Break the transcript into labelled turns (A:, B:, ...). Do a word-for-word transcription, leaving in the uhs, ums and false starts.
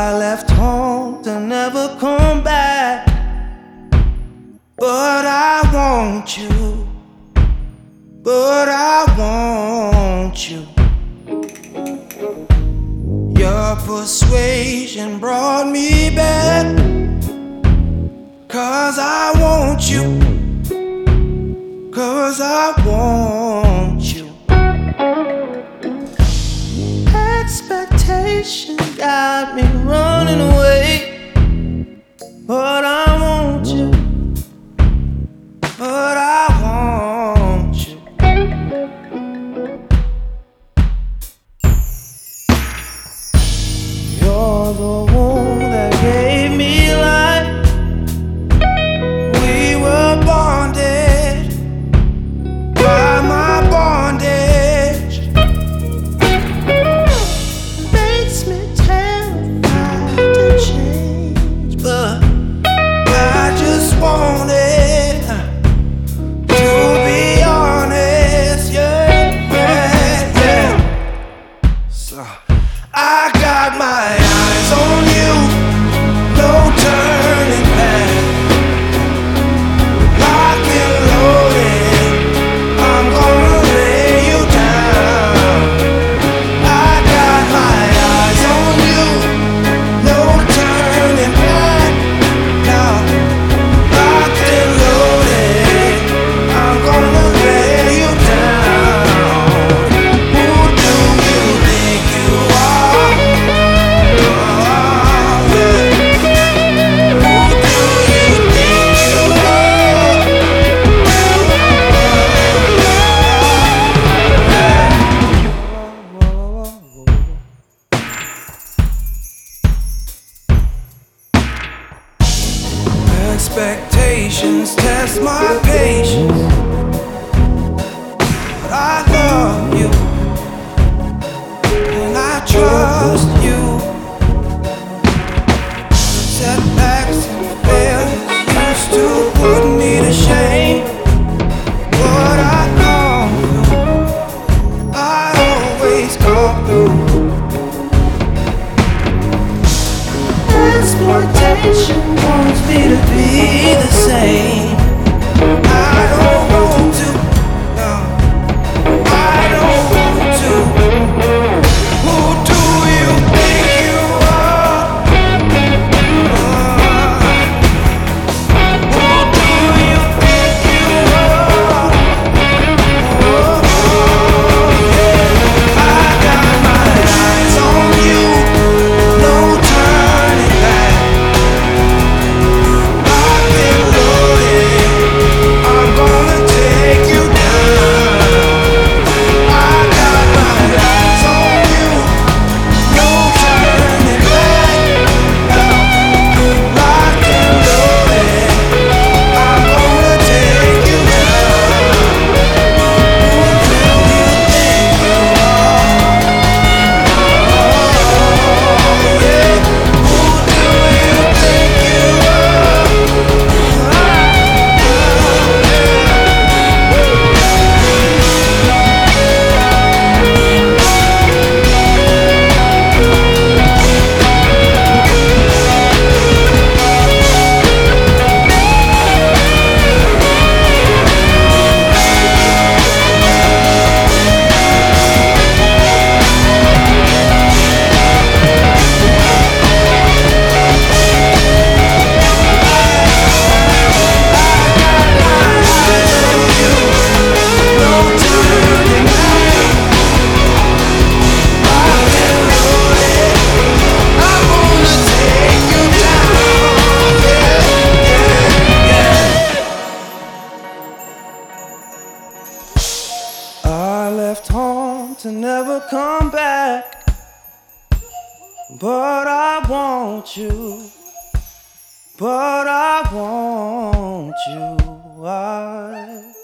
A: I left home to never come back, but I want you, but I want you. Your persuasion brought me back, 'cause I want you, 'cause I want you. Expectation got me running away, but I want you, but I want you. You're the one that gave me life. We were bonded by my bondage. Makes me terrified to change, but I just wanted to be honest, yeah, yeah, yeah. So I got my eyes on you, no turning back. Locked and loaded, I'm gonna lay you down. I got my eyes on you, no turning back. Now, locked and loaded, I'm gonna lay you down. Who do you think you are? Oh, yeah. Who do you think you are? Expectations test my patience, but I love you and I trust you. Setbacks and failures used to put me to shame. What I come through, I always come through. Exploitation wants me to be the same. I don't want to, no, I don't want to. Who do you think you are? Who do you think you are? Oh, yeah. I got my eyes on you, no turning back. Locked and loaded, I'm gonna take you down. I got my eyes on you, no turning back. Locked and loaded, I'm gonna take you down. Who do you think you are? Oh, yeah. Who do you think you are? I left home to never come back, but I want you, but I want you. I